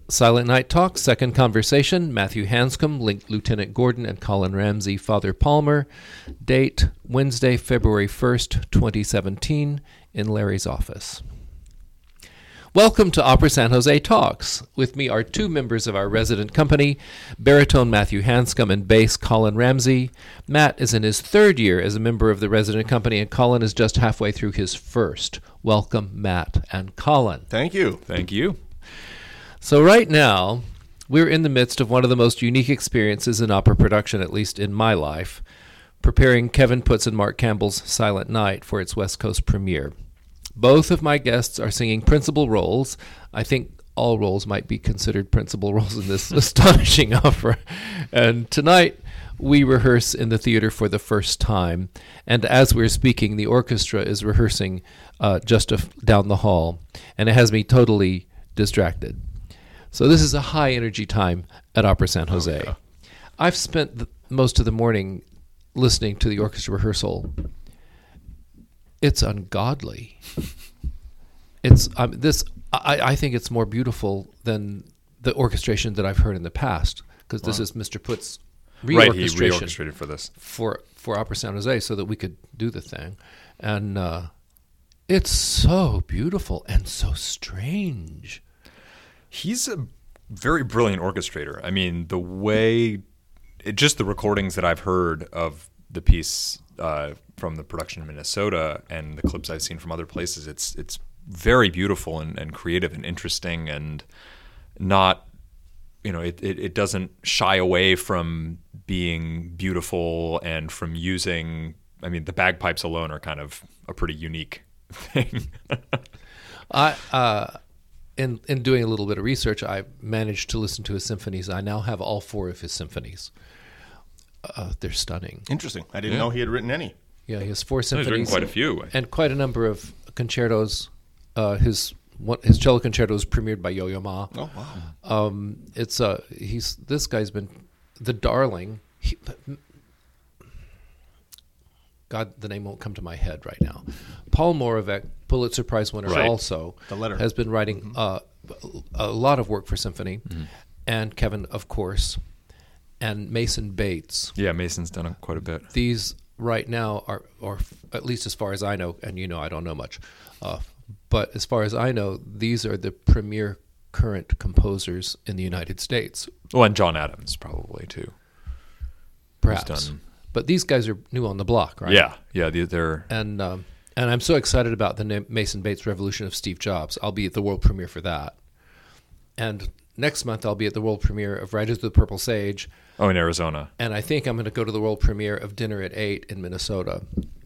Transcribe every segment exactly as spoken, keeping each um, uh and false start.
Silent Night Talk, Second Conversation, Matthew Hanscom, Lieutenant Gordon, and Colin Ramsey, Father Palmer. Date, Wednesday, February first, twenty seventeen, in Larry's office. Welcome to Opera San Jose Talks. With me are two members of our resident company, baritone Matthew Hanscom and bass Colin Ramsey. Matt is in his third year as a member of the resident company, and Colin is just halfway through his first. Welcome, Matt and Colin. Thank you. Thank you. So right now, we're in the midst of one of the most unique experiences in opera production, at least in my life, preparing Kevin Putz and Mark Campbell's Silent Night for its West Coast premiere. Both of my guests are singing principal roles. I think all roles might be considered principal roles in this astonishing opera. And tonight, we rehearse in the theater for the first time. And as we're speaking, the orchestra is rehearsing uh, just a, down the hall. And it has me totally distracted. So this is a high-energy time at Opera San Jose. Oh, yeah. I've spent the, most of the morning listening to the orchestra rehearsal. It's ungodly. It's um, this. I, I think it's more beautiful than the orchestration that I've heard in the past, because this wow. is Mister Putz's re-orchestration. Right, he re-orchestrated for this for for Opera San Jose, so that we could do the thing, and uh, it's so beautiful and so strange. He's a very brilliant orchestrator. I mean, the way, it, just the recordings that I've heard of the piece. Uh, from the production in Minnesota and the clips I've seen from other places, it's it's very beautiful and, and creative and interesting, and not, you know, it, it, it doesn't shy away from being beautiful and from using, I mean, the bagpipes alone are kind of a pretty unique thing. I uh, in in doing a little bit of research, I managed to listen to his symphonies. I now have all four of his symphonies. Uh, they're stunning. Interesting. I didn't yeah. know he had written any. Yeah, he has four symphonies. He's written quite a few. And quite a number of concertos. Uh, his one, his cello concerto was premiered by Yo-Yo Ma. Oh, wow. Um, it's uh, he's this guy's been the darling. He, God, the name won't come to my head right now. Paul Moravec, Pulitzer Prize winner, right. also the letter. has been writing uh, a lot of work for symphony. Mm-hmm. And Kevin, of course. And Mason Bates. Yeah, Mason's done quite a bit. These right now are, or at least as far as I know, and you know I don't know much, uh, but as far as I know, these are the premier current composers in the United States. Oh, and John Adams probably too. Perhaps. Done... But these guys are new on the block, right? Yeah, yeah, they're... And, um, and I'm so excited about the Mason Bates Revolution of Steve Jobs. I'll be at the world premiere for that. And next month I'll be at the world premiere of Riders of the Purple Sage. Oh, in Arizona. And I think I'm going to go to the world premiere of Dinner at Eight in Minnesota,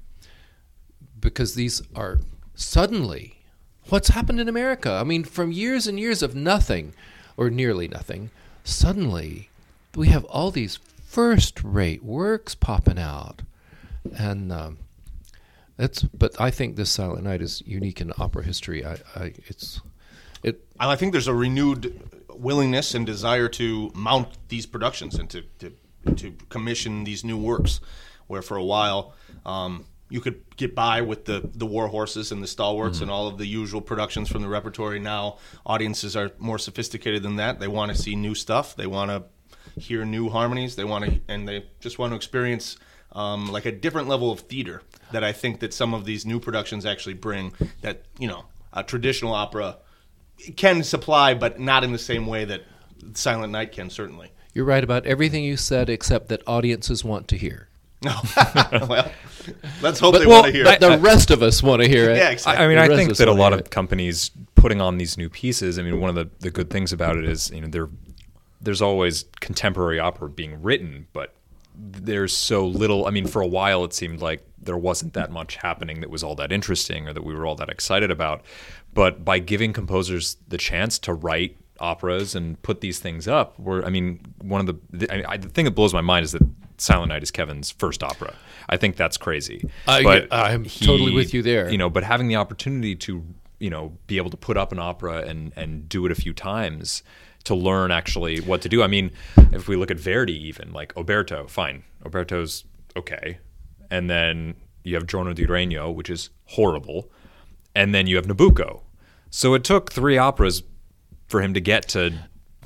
because these are suddenly what's happened in America. I mean, from years and years of nothing, or nearly nothing, suddenly we have all these first-rate works popping out. And um, it's, but I think this Silent Night is unique in opera history. I, I it's it. I think there's a renewed willingness and desire to mount these productions and to, to to commission these new works, where for a while um, you could get by with the, the War Horses and the Stalwarts mm-hmm. and all of the usual productions from the repertory. Now audiences are more sophisticated than that. They want to see new stuff. They want to hear new harmonies. They want to, and they just want to experience um, like a different level of theater that I think that some of these new productions actually bring, that, you know, a traditional opera can supply, but not in the same way that Silent Night can, certainly. You're right about everything you said, except that audiences want to hear. No. Well, let's hope but, they well, want to hear I, it. The rest of us want to hear it. Yeah, exactly. I mean, the I think that a lot of it. companies putting on these new pieces, I mean, one of the, the good things about it is, you know, there there's always contemporary opera being written, but there's so little. I mean, for a while it seemed like there wasn't that much happening that was all that interesting or that we were all that excited about. But by giving composers the chance to write operas and put these things up, we're, I mean, one of the the, I, the thing that blows my mind is that Silent Night is Kevin's first opera. I think that's crazy. Uh, but yeah, I'm he, totally with you there. You know, but having the opportunity to, you know, be able to put up an opera and and do it a few times to learn actually what to do. I mean, if we look at Verdi, even like Oberto, fine, Oberto's okay, and then you have Giorno di Regno, which is horrible, and then you have Nabucco. So it took three operas for him to get to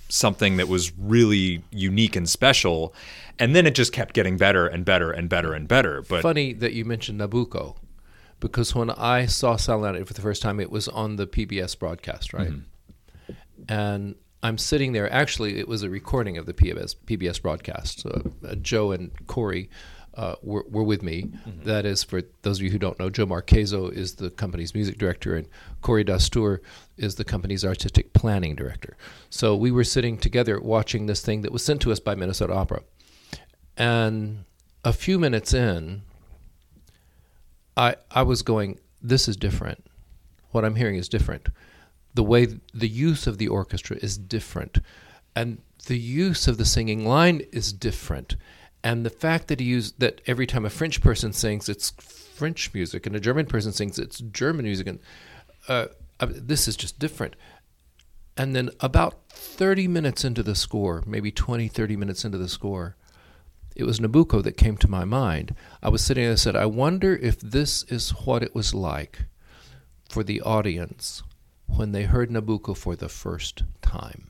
something that was really unique and special, and then it just kept getting better and better and better and better. But funny that you mentioned Nabucco, because when I saw Silent Night for the first time, it was on the P B S broadcast, right? Mm-hmm. And I'm sitting there. Actually, it was a recording of the P B S, P B S broadcast. So, uh, Joe and Corey uh, were, were with me. Mm-hmm. That is, for those of you who don't know, Joe Marchezo is the company's music director, and Corey Dastur is the company's artistic planning director. So we were sitting together watching this thing that was sent to us by Minnesota Opera. And a few minutes in, I I was going, this is different. What I'm hearing is different. The way the use of the orchestra is different, and the use of the singing line is different, and the fact that he used that every time a French person sings, it's French music, and a German person sings, it's German music, and uh, this is just different. And then about thirty minutes into the score, maybe twenty, thirty minutes into the score, it was Nabucco that came to my mind. I was sitting there and I said, I wonder if this is what it was like for the audience when they heard Nabucco for the first time.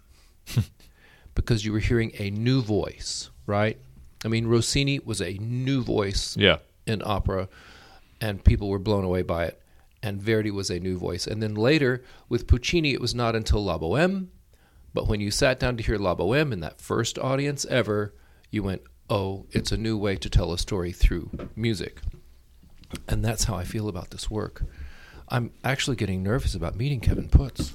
Because you were hearing a new voice, right? I mean, Rossini was a new voice yeah. in opera, and people were blown away by it. And Verdi was a new voice. And then later, with Puccini, it was not until La Bohème, but when you sat down to hear La Bohème in that first audience ever, you went, oh, it's a new way to tell a story through music. And that's how I feel about this work. I'm actually getting nervous about meeting Kevin Putz.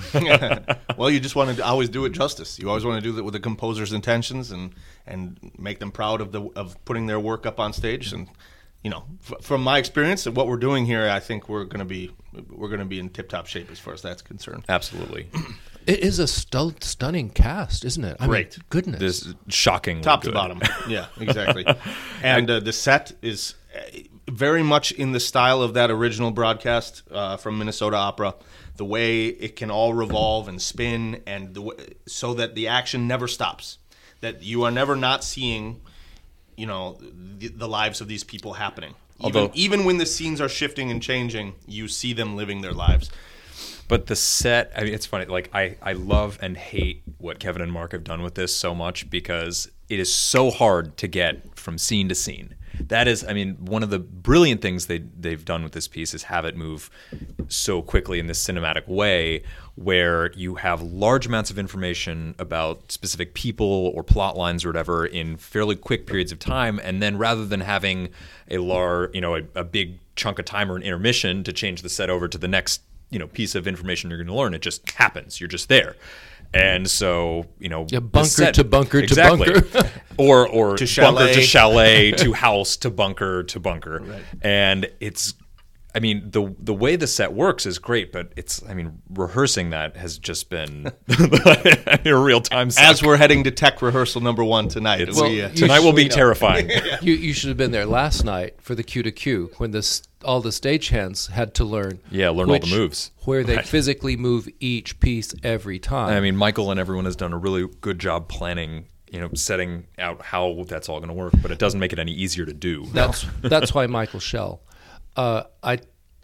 Well, you just want to always do it justice. You always want to do that with the composer's intentions and and make them proud of the of putting their work up on stage. And you know, f- from my experience and what we're doing here, I think we're going to be we're going to be in tip-top shape as far as that's concerned. Absolutely. It is a stu- stunning cast, isn't it? I Great. mean, goodness. This is shocking. Top good. to bottom. Yeah, exactly. And uh, the set is very much in the style of that original broadcast uh, from Minnesota Opera. The way it can all revolve and spin, and the w- so that the action never stops. That you are never not seeing, you know, the, the lives of these people happening. Even, Although, even when the scenes are shifting and changing, you see them living their lives. But the set, I mean, it's funny. Like, I, I love and hate what Kevin and Mark have done with this so much, because it is so hard to get from scene to scene. That is, I mean, one of the brilliant things they, they've done with this piece is have it move so quickly in this cinematic way, where you have large amounts of information about specific people or plot lines or whatever in fairly quick periods of time. And then rather than having a lar, you know, a, a big chunk of time or an intermission to change the set over to the next, you know, piece of information you're going to learn, it just happens. You're just there. And so, you know, yeah, bunker set, to bunker exactly. to bunker. or or to bunker chalet. to chalet to house to bunker to bunker. Right. And it's, I mean, the the way the set works is great, but it's, I mean, rehearsing that has just been a real time suck. As we're heading to tech rehearsal number one tonight. It's- we, uh, tonight will be you know. terrifying. You you should have been there last night for the Q to Q when this all the stagehands had to learn. Yeah, learn all which- the moves. where they Right. physically move each piece every time. I mean, Michael and everyone has done a really good job planning, you know, setting out how that's all going to work, but it doesn't make it any easier to do. That's that's why Michael Schell. Uh, I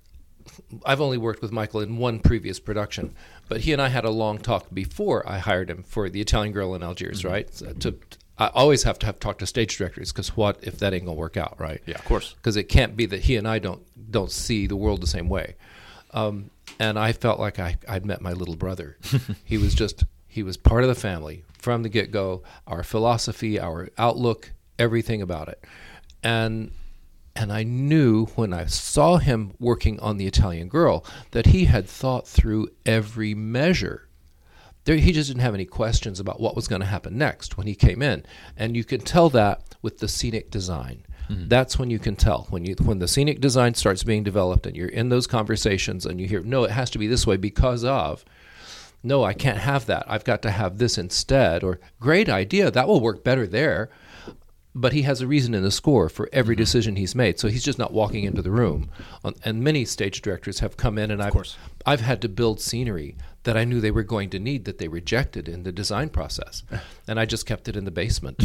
I've only worked with Michael in one previous production, but he and I had a long talk before I hired him for The Italian Girl in Algiers. Mm-hmm. Right? So to I always have to have talked to stage directors, because what if that ain't gonna work out, right? Yeah, Of course. Because it can't be that he and I don't don't see the world the same way. Um, and I felt like I, I'd met my little brother. He was just, he was part of the family from the get-go, our philosophy, our outlook, everything about it. And and I knew when I saw him working on The Italian Girl that he had thought through every measure. There, he just didn't have any questions about what was going to happen next when he came in. And you can tell that with the scenic design. Mm-hmm. That's when you can tell. When you when the scenic design starts being developed and you're in those conversations and you hear, no, it has to be this way because of, no, I can't have that. I've got to have this instead. Or, great idea, that will work better there. But he has a reason in the score for every mm-hmm. decision he's made. So he's just not walking into the room. And many stage directors have come in and I've, I've had to build scenery that I knew they were going to need that they rejected in the design process. And I just kept it in the basement.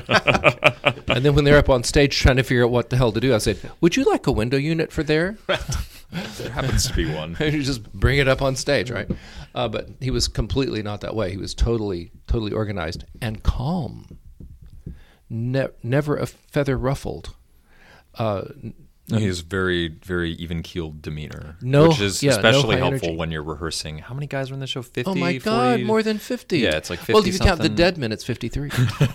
And then when they're up on stage trying to figure out what the hell to do, I said, would you like a window unit for there? There happens to be one. And you just bring it up on stage, right? Uh, but he was completely not that way. He was totally, totally organized and calm. Ne- never a feather ruffled. Uh, No, he has very, very even-keeled demeanor, No- which is yeah, no especially high helpful energy. when you're rehearsing. How many guys are in the show? fifty, oh my God, forty? more than fifty. Yeah, it's like Well, fifty if you count the something. dead men, it's fifty-three.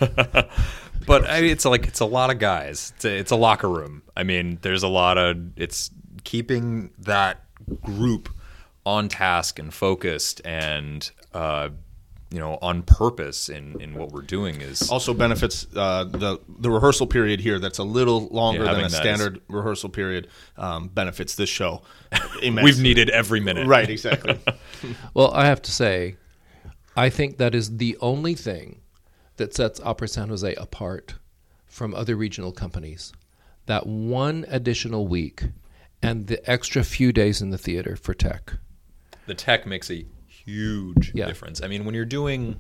But I mean, it's like it's a lot of guys. It's a, it's a locker room. I mean, there's a lot of it's keeping that group on task and focused and uh, you know on purpose in, in what we're doing is Also benefits uh, the the rehearsal period here. That's a little longer Yeah, than a having that standard rehearsal period. Um, benefits this show. immensely. we've needed every minute. Right, exactly. Well, I have to say, I think that is the only thing that sets Opera San Jose apart from other regional companies. That one additional week and the extra few days in the theater for tech. The tech makes a huge Yeah. difference. I mean, when you're doing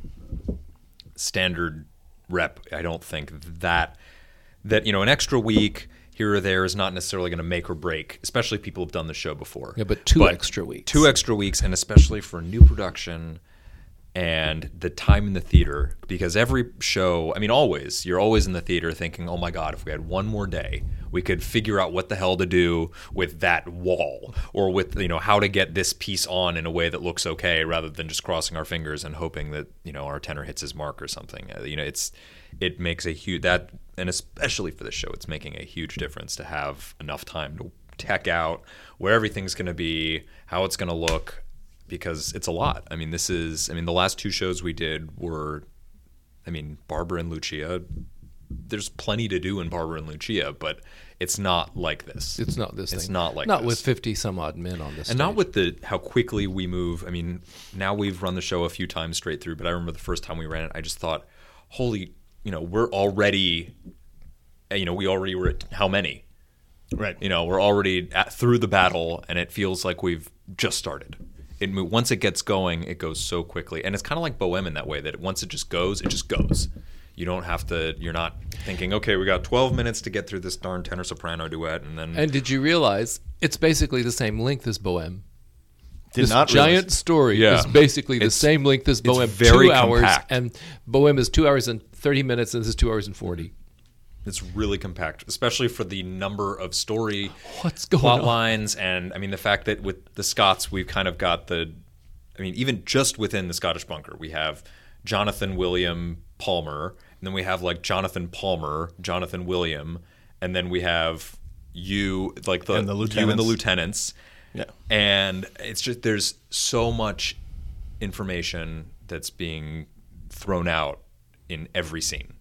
standard rep, I don't think that that you know an extra week here or there is not necessarily going to make or break, especially if people have done the show before. Yeah, but two extra weeks. Two extra weeks, and especially for new production and the time in the theater, because every show, I mean, always, you're always in the theater thinking, oh my God, if we had one more day, we could figure out what the hell to do with that wall or with, you know, how to get this piece on in a way that looks okay rather than just crossing our fingers and hoping that, you know, our tenor hits his mark or something. Uh, You know, it's, it makes a huge, that, and especially for this show, it's making a huge difference to have enough time to tech out where everything's going to be, how it's going to look, because it's a lot. I mean, this is, I mean, the last two shows we did were, I mean, Barbara and Lucia. There's plenty to do in Barbara and Lucia, but it's not like this. It's not this It's thing. not like Not this. with fifty some odd men on this And stage. not with the how quickly we move. I mean, now we've run the show a few times straight through, but I remember the first time we ran it, I just thought, holy, you know, we're already, you know, we already were at how many? Right. You know, we're already at, through the battle, and it feels like we've just started. It mo- once it gets going, it goes so quickly, and it's kind of like Bohème in that way that once it just goes, it just goes. You don't have to. You're not thinking, okay, we got twelve minutes to get through this darn tenor soprano duet, and then And did you realize it's basically the same length as Bohème? Did This not giant realize- story Yeah. is basically the It's- same length as it's Bohème. very two hours, compact. and Bohème is two hours and thirty minutes, and this is two hours and forty. it's really compact, especially for the number of story What's going plot on? lines, and I mean the fact that with the Scots, we've kind of got the. I mean, even just within the Scottish bunker, we have Jonathan William Palmer, and then we have like Jonathan Palmer, Jonathan William, and then we have you, like the, And the you and the lieutenants. lieutenants. Yeah. And it's just there's so much information that's being thrown out in every scene.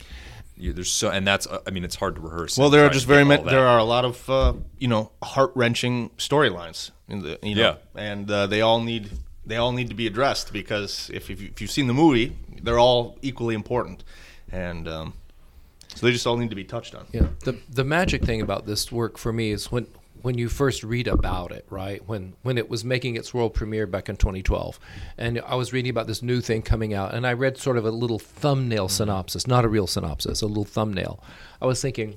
You, there's so, and that's I mean, it's hard to rehearse. Well, and there are try just to very get many. all that. There are a lot of uh, you know heart wrenching storylines in the you know, Yeah. and uh, they all need they all need to be addressed because if if, you, if you've seen the movie, they're all equally important, and um, so they just all need to be touched on. Yeah. The the magic thing about this work for me is when when you first read about it, right? When when it was making its world premiere back in twenty twelve, and I was reading about this new thing coming out, and I read sort of a little thumbnail synopsis, not a real synopsis, a little thumbnail. I was thinking,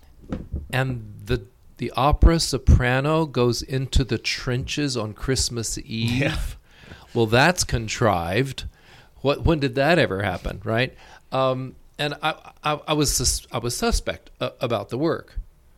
and the the opera soprano goes into the trenches on Christmas Eve. Yeah. Well, that's contrived. What when did that ever happen, right? Um, and I, I, I was sus- I was suspect uh, about the work,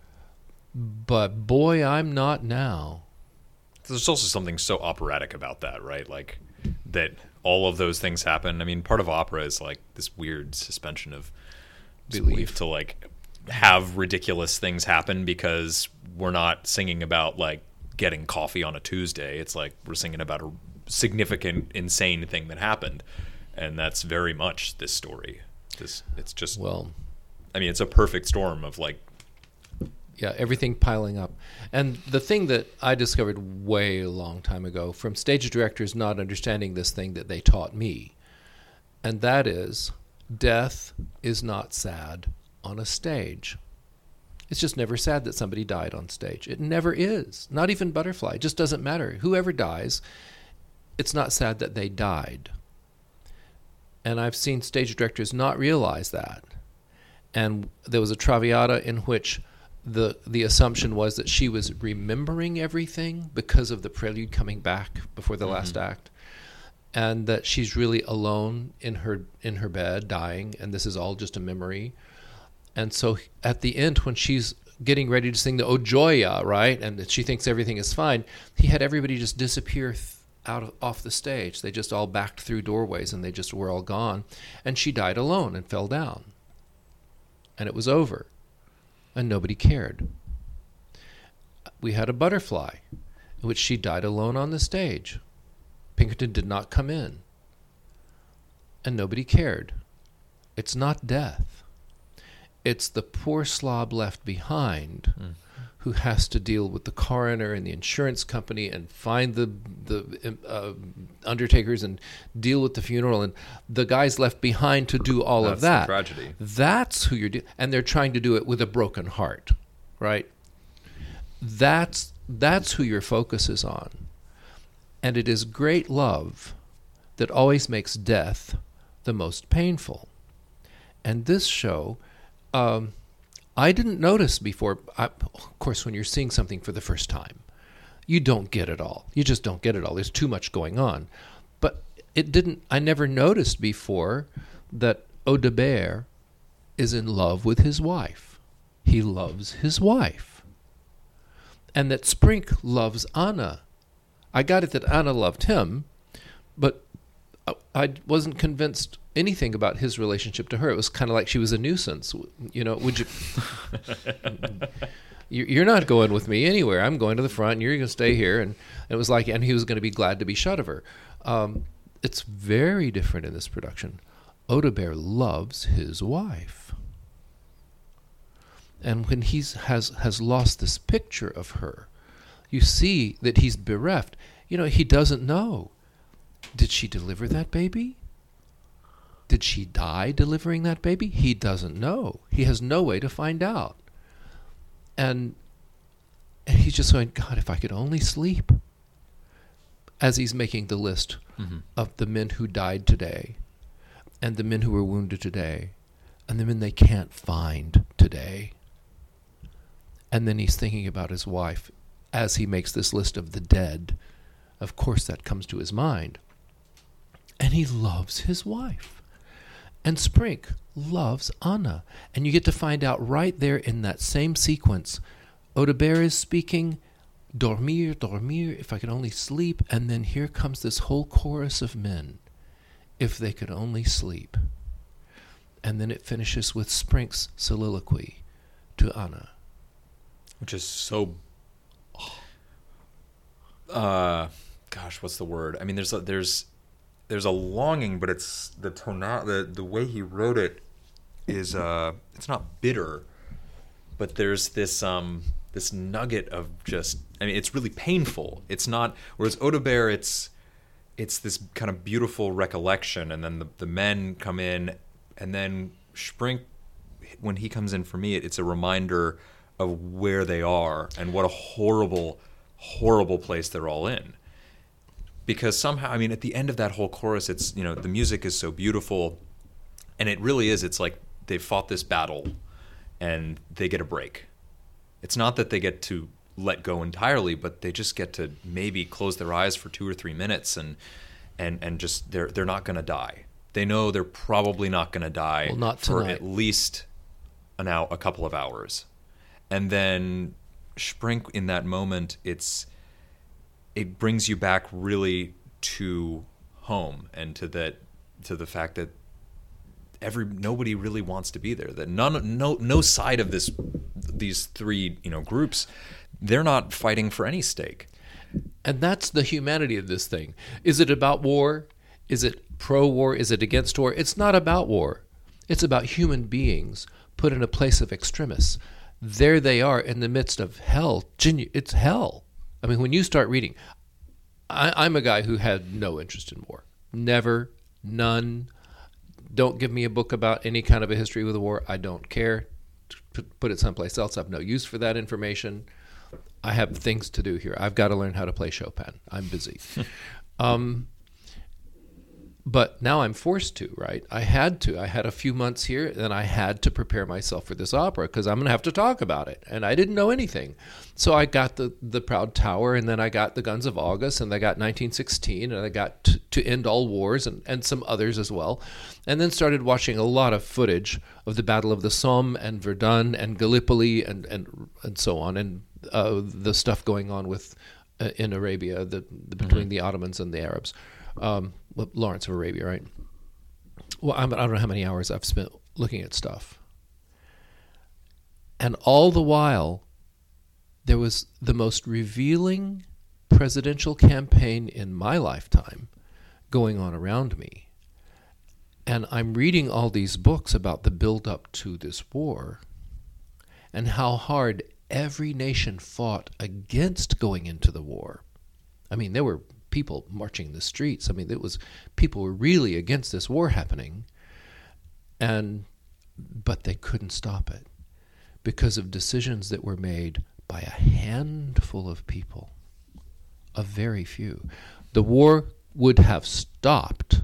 but boy, I'm not now. There's also something so operatic about that, right? Like that all of those things happen. I mean, part of opera is like this weird suspension of belief, Belief. to like have ridiculous things happen because we're not singing about like getting coffee on a Tuesday. It's like we're singing about a significant, insane thing that happened, and that's very much this story. This it's just Well, I mean, it's a perfect storm of like yeah, everything piling up. And the thing that I discovered way a long time ago from stage directors not understanding this thing that they taught me, and that is death is not sad on a stage. It's just never sad that somebody died on stage. It never is. Not even Butterfly. It just doesn't matter. Whoever dies, it's not sad that they died. And I've seen stage directors not realize that. And there was a Traviata in which the the assumption was that she was remembering everything because of the prelude coming back before the last act. and that she's really alone in her in her bed, dying, and this is all just a memory. And so at the end, when she's getting ready to sing the O Joya, right, and that she thinks everything is fine, he had everybody just disappear th- out of, off the stage. They just all backed through doorways, and they just were all gone. And she died alone and fell down. And it was over. And nobody cared. We had a Butterfly, in which she died alone on the stage. Pinkerton did not come in. And nobody cared. It's not death. It's the poor slob left behind mm. who has to deal with the coroner and the insurance company and find the the uh, undertakers and deal with the funeral, and the guys left behind to do all That's of that. The tragedy. That's who you're doing, and they're trying to do it with a broken heart, right? That's that's who your focus is on, and it is great love that always makes death the most painful. And this show. Um, I didn't notice before. I, of course, when you're seeing something for the first time, you don't get it all. You just don't get it all. There's too much going on. But it didn't. I never noticed before that Audebert is in love with his wife. He loves his wife, and that Sprink loves Anna. I got it that Anna loved him, but I wasn't convinced anything about his relationship to her. It was kind of like she was a nuisance. You know, would you? You're not going with me anywhere. I'm going to the front, and you're going to stay here. And it was like, and he was going to be glad to be shut of her. Um, it's very different in this production. Audebert loves his wife, and when he has has lost this picture of her, you see that he's bereft. You know, he doesn't know. Did she deliver that baby? Did she die delivering that baby? He doesn't know. He has no way to find out. And, and he's just going, God, if I could only sleep. As he's making the list mm-hmm. of the men who died today, and the men who were wounded today, and the men they can't find today. And then he's thinking about his wife as he makes this list of the dead. Of course, that comes to his mind. And he loves his wife. And Sprink loves Anna. And you get to find out right there in that same sequence. Audebert is speaking, dormir, dormir, if I could only sleep. And then here comes this whole chorus of men, if they could only sleep. And then it finishes with Sprink's soliloquy to Anna. Which is so... Uh, gosh, what's the word? I mean, there's a, there's... There's a longing, but it's the tona- the the way he wrote it is uh it's not bitter, but there's this um this nugget of just I mean it's really painful. It's not whereas Audebert it's it's this kind of beautiful recollection, and then the the men come in, and then Sprink when he comes in for me, it, it's a reminder of where they are and what a horrible horrible place they're all in. Because somehow, I mean, at the end of that whole chorus, it's, you know, the music is so beautiful, and it really is, it's like they've fought this battle, and they get a break. It's not that they get to let go entirely, but they just get to maybe close their eyes for two or three minutes, and and, and just, they're they're not going to die. They know they're probably not going to die well, not for tonight. at least an hour, a couple of hours. And then Sprink, in that moment, it's... it brings you back really to home and to that to the fact that every nobody really wants to be there. That none no no side of this these three, you know, groups, they're not fighting for any stake. And that's the humanity of this thing. Is it about war? Is it pro-war? Is it against war? It's not about war. It's about human beings put in a place of extremis. There they are in the midst of hell. It's hell. I mean, when you start reading, I, I'm a guy who had no interest in war. Never, none. Don't give me a book about any kind of a history with the war. I don't care. Put it someplace else. I have no use for that information. I have things to do here. I've got to learn how to play Chopin. I'm busy. um, but now I'm forced to, right? I had to. I had a few months here, and I had to prepare myself for this opera because I'm going to have to talk about it. And I didn't know anything. So I got the, the Proud Tower, and then I got the Guns of August, and I got nineteen sixteen, and I got to, to End All Wars, and, and some others as well. And then started watching a lot of footage of the Battle of the Somme and Verdun and Gallipoli and, and, and so on, and uh, the stuff going on with uh, in Arabia, the, the between mm-hmm. the Ottomans and the Arabs. Um, Lawrence of Arabia, right? Well, I'm, I don't know how many hours I've spent looking at stuff. And all the while, there was the most revealing presidential campaign in my lifetime going on around me. And I'm reading all these books about the build-up to this war and how hard every nation fought against going into the war. I mean, there were people marching the streets. I mean, it was people were really against this war happening, and but they couldn't stop it because of decisions that were made by a handful of people, a very few. The war would have stopped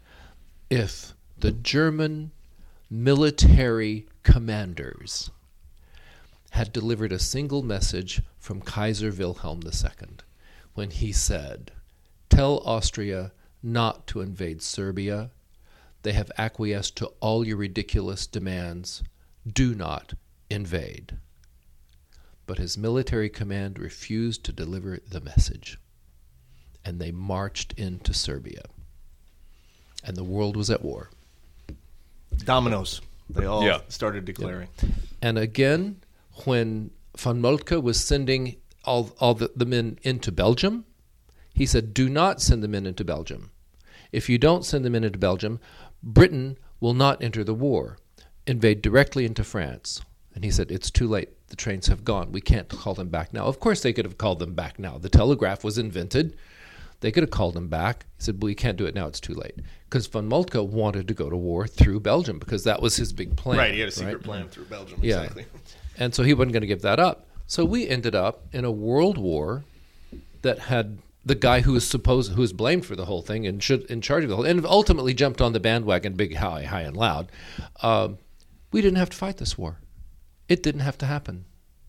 if the German military commanders had delivered a single message from Kaiser Wilhelm the Second when he said, "Tell Austria not to invade Serbia. They have acquiesced to all your ridiculous demands. Do not invade." But his military command refused to deliver the message. And they marched into Serbia. And the world was at war. Dominoes. They all yeah. started declaring. Yeah. And again, when von Moltke was sending all, all the, the men into Belgium, he said, do not send the men into Belgium. If you don't send the men into Belgium, Britain will not enter the war, invade directly into France. And he said, it's too late. The trains have gone. We can't call them back now. Of course they could have called them back now. The telegraph was invented. They could have called them back. He said, well, you can't do it now. It's too late. Because von Moltke wanted to go to war through Belgium because that was his big plan. Right, he had a secret right? plan through Belgium, yeah. exactly. And so he wasn't going to give that up. So we ended up in a world war that had the guy who was supposed, who was blamed for the whole thing and should in charge of the whole, and ultimately jumped on the bandwagon, big, high, high and loud. Uh, we didn't have to fight this war. It didn't have to happen.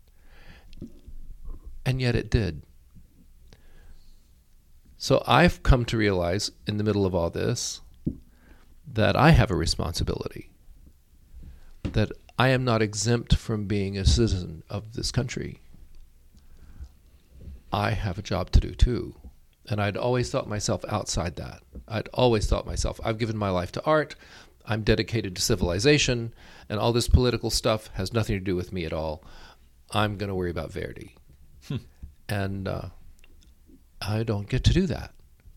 And yet it did. So I've come to realize in the middle of all this that I have a responsibility, that I am not exempt from being a citizen of this country. I have a job to do too. And I'd always thought myself outside that. I'd always thought myself, I've given my life to art, I'm dedicated to civilization, and all this political stuff has nothing to do with me at all. I'm going to worry about Verdi. Hmm. And uh, I don't get to do that.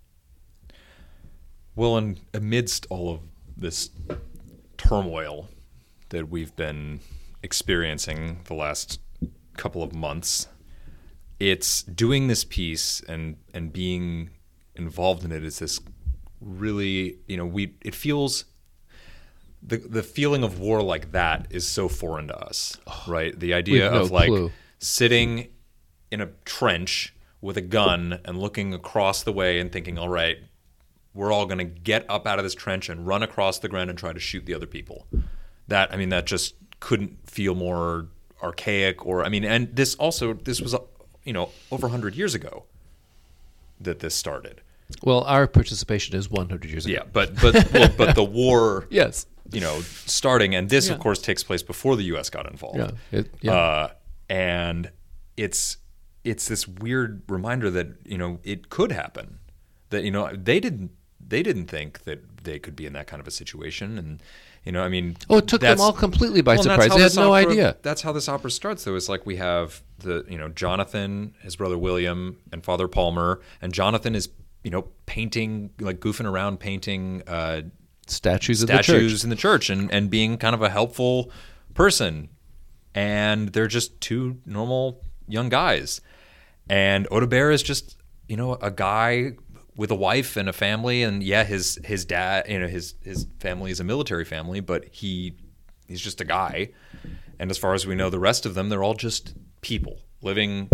Well, and amidst all of this turmoil that we've been experiencing the last couple of months, it's doing this piece and and being involved in it is this really, you know, we it feels the the feeling of war like that is so foreign to us, oh, right? The idea no of like clue. sitting in a trench with a gun and looking across the way and thinking, all right, we're all going to get up out of this trench and run across the ground and try to shoot the other people. That, I mean, that just couldn't feel more archaic or, I mean, and this also, this was, you know, over one hundred years ago that this started. Well, our participation is one hundred years ago. Yeah, but but well, but the war, yes, you know, starting, and this, yeah. of course, takes place before the U S got involved. Yeah, it, yeah. Uh, and it's it's this weird reminder that, you know, it could happen. That, you know, they didn't they didn't think that they could be in that kind of a situation, and you know, I mean, oh, it took them all completely by well, surprise. They had no opera, idea. That's how this opera starts, though. It's like we have the, you know, Jonathan, his brother William, and Father Palmer, and Jonathan is, you know, painting, like goofing around, painting uh, statues, statues of the church. in the church, and and being kind of a helpful person, and they're just two normal young guys, and Audebert is just, you know, a guy with a wife and a family, and yeah, his his dad, you know, his his family is a military family, but he he's just a guy. And as far as we know, the rest of them, they're all just people living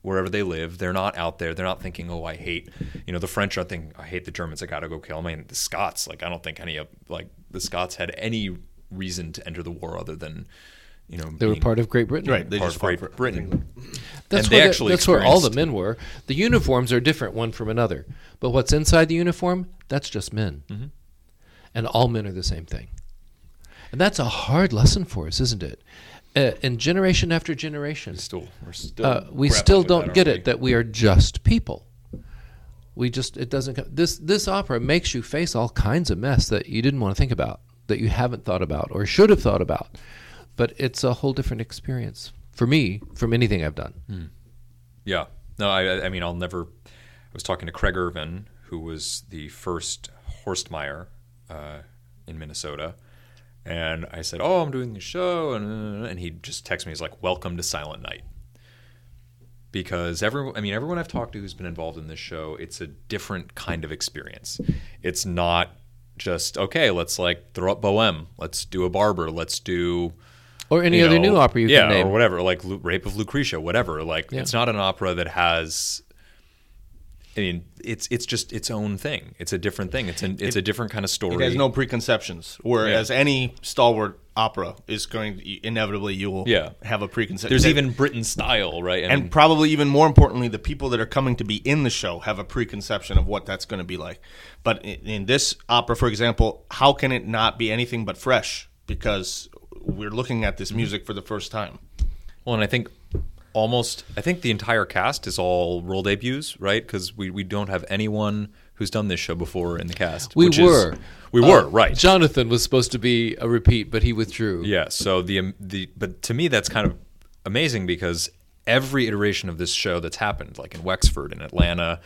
wherever they live. They're not out there. They're not thinking, oh, I hate, you know, the French are thinking, I hate the Germans. I got to go kill them. I mean, the Scots, like, I don't think any of, like, the Scots had any reason to enter the war other than, you know, they were part of Great Britain. Right. They part just of fought Great for Britain. That's, and where, they the- actually that's where all the experienced- men were. The uniforms are different one from another. But what's inside the uniform, that's just men. Mm-hmm. And all men are the same thing. And that's a hard lesson for us, isn't it? Uh, and generation after generation, Still, we're still uh, we grappling still with don't that, get aren't it that we are just people. We just, it doesn't, co- this, this opera makes you face all kinds of mess that you didn't want to think about, that you haven't thought about or should have thought about. But it's a whole different experience for me from anything I've done. Hmm. Yeah. No, I, I mean, I'll never. I was talking to Craig Irvin, who was the first Horstmeyer uh, in Minnesota, and I said, "Oh, I'm doing the show," and uh, and he just texted me. He's like, "Welcome to Silent Night," because everyone. I mean, everyone I've talked to who's been involved in this show, it's a different kind of experience. It's not just okay. Let's like throw up Bohème. Let's do a Barber. Let's do. Or any you other know, new opera you yeah, can name. or whatever, like Lu- Rape of Lucretia, whatever. Like, Yeah. it's not an opera that has. I mean, it's it's just its own thing. It's a different thing. It's an, it's a different kind of story. It has no preconceptions, whereas any stalwart opera is going to, inevitably you will Yeah. have a preconception. There's even Britain style, right? and probably even more importantly, the people that are coming to be in the show have a preconception of what that's going to be like. But in, in this opera, for example, how can it not be anything but fresh? Because we're looking at this music for the first time. Well, and I think almost, I think the entire cast is all role debuts, right? Because we, we don't have anyone who's done this show before in the cast. We which were. Is, we were, Uh, right. Jonathan was supposed to be a repeat, but he withdrew. Yeah, so the um, the but to me that's kind of amazing because every iteration of this show that's happened, like in Wexford, in Atlanta,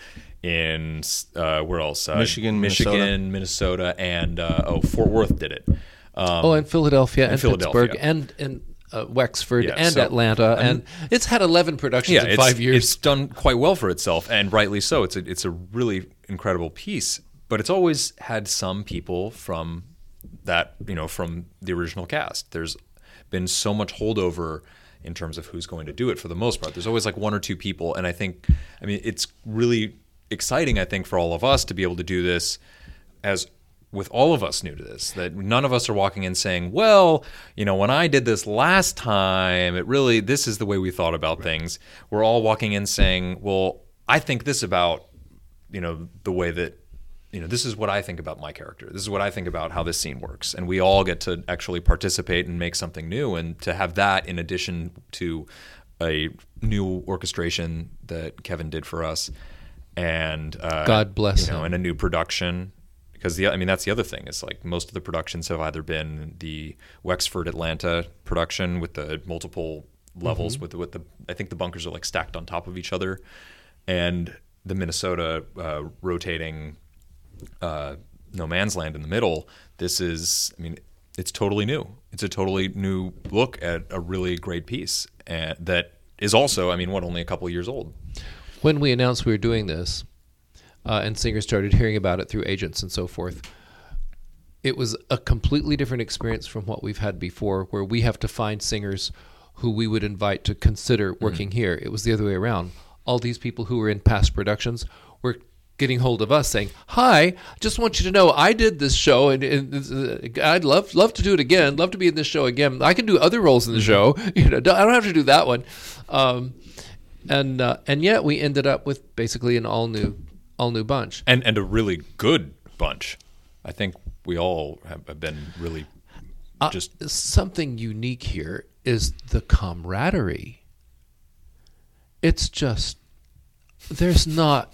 in uh, where else? Uh, Michigan, Michigan, Minnesota, and uh, oh, Fort Worth did it. Um, Oh, and Philadelphia and, Philadelphia. Pittsburgh and and uh, Wexford Yeah, and so- Atlanta, and it's had eleven productions yeah, in it's, five years. it's done quite well for itself, and rightly so. It's a it's a really incredible piece, but it's always had some people from that you know from the original cast. There's been so much holdover in terms of who's going to do it for the most part. There's always like one or two people, and I think I mean it's really exciting. I think for all of us to be able to do this as with all of us new to this, that none of us are walking in saying, well, you know, when I did this last time, it really, this is the way we thought about things. We're all walking in saying, well, I think this about, you know, the way that, you know, this is what I think about my character. This is what I think about how this scene works. And we all get to actually participate and make something new. And to have that in addition to a new orchestration that Kevin did for us and, uh, God bless you know, him. and a new production. Because the I mean that's the other thing is like most of the productions have either been the Wexford Atlanta production with the multiple levels Mm-hmm. with the, with the I think the bunkers are like stacked on top of each other, and the Minnesota uh, rotating uh, no man's land in the middle. This is I mean it's totally new. It's a totally new look at a really great piece and that is also I mean what only a couple of years old. When we announced we were doing this, uh, and singers started hearing about it through agents and so forth, it was a completely different experience from what we've had before, where we have to find singers who we would invite to consider working mm-hmm. here. It was the other way around. All these people who were in past productions were getting hold of us saying, hi, just want you to know I did this show, and, and uh, I'd love love to do it again, love to be in this show again. I can do other roles in the show. You know, I don't have to do that one. Um, and uh, and yet we ended up with basically an all new all new bunch. And and a really good bunch. I think we all have, have been really just... Uh, something unique here is the camaraderie. It's just, there's not,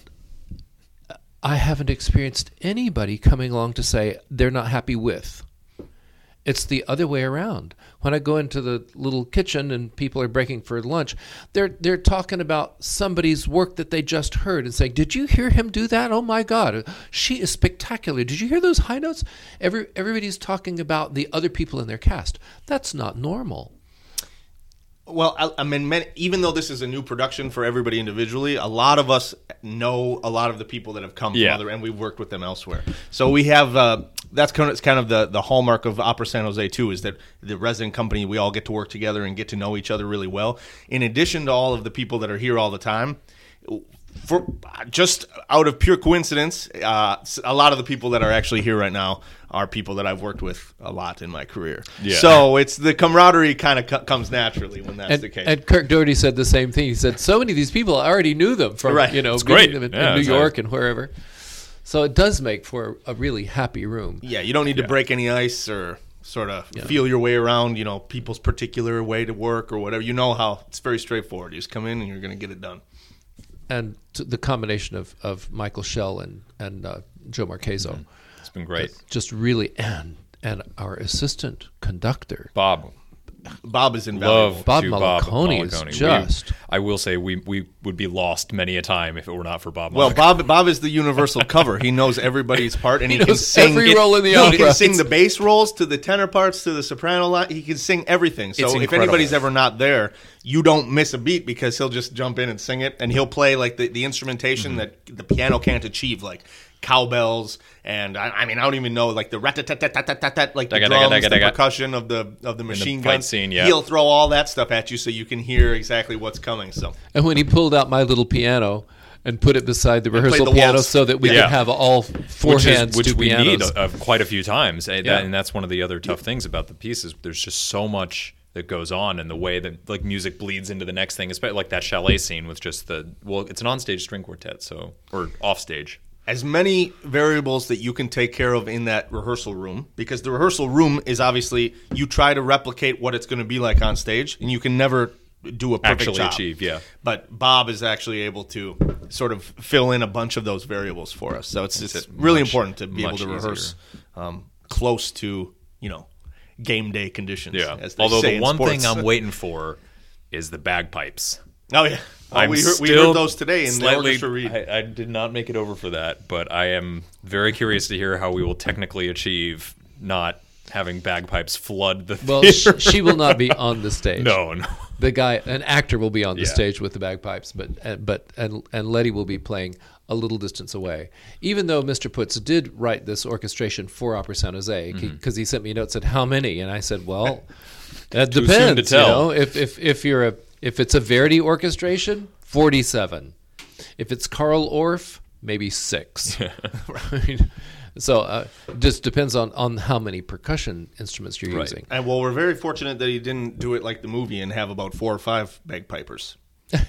I haven't experienced anybody coming along to say they're not happy with. It's the other way around. When I go into the little kitchen and people are breaking for lunch, they're they're talking about somebody's work that they just heard and saying, did you hear him do that? Oh my God, she is spectacular. Did you hear those high notes? Every Everybody's talking about the other people in their cast. That's not normal. Well, I, I mean, many, even though this is a new production for everybody individually, a lot of us know a lot of the people that have come Yeah. from other, and we've worked with them elsewhere. So we have uh, that's kind of, it's kind of the, the hallmark of Opera San Jose too, is that the resident company, we all get to work together and get to know each other really well. In addition to all of the people that are here all the time, for just out of pure coincidence, uh, a lot of the people that are actually here right now are people that I've worked with a lot in my career. Yeah. So it's the camaraderie kind of co- comes naturally when that's And, the case. and Kirk Doherty said the same thing. He said, so many of these people, I already knew them from, Right. you know, It's meeting great. them in, Yeah, in New it's York nice. and wherever. So it does make for a really happy room. Yeah, you don't need to Yeah. break any ice or sort of feel your way around, you know, people's particular way to work or whatever. You know how it's very straightforward. You just come in and you're going to get it done. And t- the combination of, of Michael Schell and, and uh, Joe Marcheso, It's been great. just really, and, and our assistant conductor, Bob. Bob is invaluable. Love Bob to Malaconi Bob is Malaconi. just- We, I will say we, we would be lost many a time if it were not for Bob. Well, Malaconi. Bob Bob is the universal cover. He knows everybody's part, and he, He can knows sing every role in the He opera. can sing the bass roles to the tenor parts to the soprano line. He can sing everything. So It's if incredible. anybody's ever not there, you don't miss a beat because he'll just jump in and sing it, and he'll play like the, the instrumentation Mm-hmm. that the piano can't achieve, like cowbells, and I, I mean I don't even know like the rat-tat-tat-tat-tat-tat, like the Daga, daga, drums, daga, the daga. percussion of the of the machine fight gun. scene, yeah. He'll throw all that stuff at you so you can hear exactly what's coming. So. and when he pulled out my little piano and put it beside the rehearsal the piano waltz. so that we Yeah. could have all four which hands is, which do we pianos. need uh, quite a few times, and, Yeah. and that's one of the other tough things about the piece is there's just so much that goes on, and the way that like music bleeds into the next thing, especially like that chalet scene with just the well, it's an onstage string quartet, so or offstage. As many variables that you can take care of in that rehearsal room, because the rehearsal room is obviously you try to replicate what it's going to be like on stage, and you can never do a perfect Actually job. achieve, yeah. But Bob is actually able to sort of fill in a bunch of those variables for us. So it's, it's it really much- important to be able much to rehearse um, close to, you know, game day conditions. Yeah. As they Although say the in one sports. thing I'm waiting for is the bagpipes. Oh yeah, oh, I'm we heard, we still heard those today in the slightly- orchestra read. I, I did not make it over for that, but I am very curious to hear how we will technically achieve not having bagpipes flood the well, theater. sh- she will not be on the stage. no, no. The guy, an actor, will be on the Yeah. stage with the bagpipes, but uh, but and and Letty will be playing a little distance away. Even though Mister Putz did write this orchestration for Opera San Jose, because Mm-hmm. he sent me a note and said, "How many?" And I said, "Well, that Too soon depends. to You tell. know, if if if you're a if it's a Verdi orchestration, forty-seven. If it's Karl Orff, maybe six. Right? So uh, it just depends on, on how many percussion instruments you're Right. using. And well, we're very fortunate that he didn't do it like the movie and have about four or five bagpipers.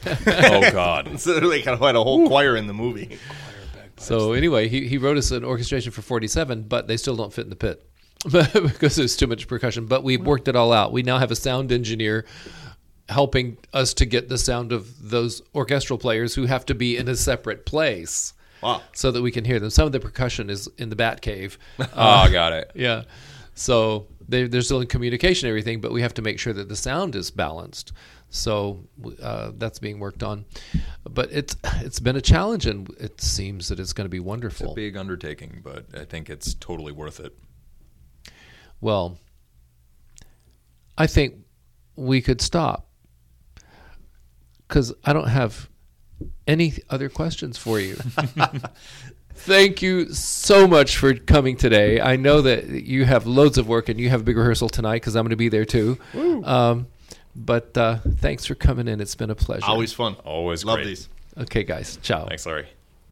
Oh God. So they kind of had a whole choir in the movie. So anyway, he, he wrote us an orchestration for forty-seven, but they still don't fit in the pit because there's too much percussion. But we've worked it all out. We now have a sound engineer helping us to get the sound of those orchestral players who have to be in a separate place. Wow. So that we can hear them. Some of the percussion is in the bat cave. Oh, got it. Yeah. So they, they're still in communication and everything, but we have to make sure that the sound is balanced. So uh, that's being worked on. But it's it's been a challenge, and it seems that it's going to be wonderful. Big undertaking, but I think it's totally worth it. Well, I think we could stop because I don't have any other questions for you. Thank you so much for coming today. I know that you have loads of work and you have a big rehearsal tonight because I'm going to be there too. Um, but uh, thanks for coming in. It's been a pleasure. Always fun. Always Love great. these. Okay, guys. Ciao. Thanks, Larry.